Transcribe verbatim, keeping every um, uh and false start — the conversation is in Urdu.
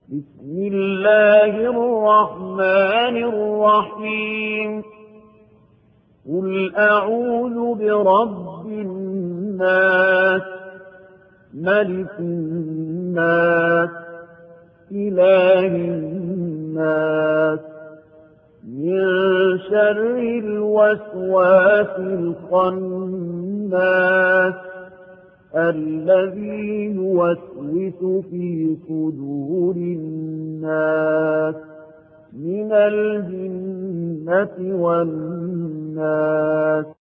بسم الله الرحمن الرحيم قل أعوذ برب الناس ملك الناس إله الناس من شر الوسواس الخناس الذي يوسوس في صدور الناس من الجنة والناس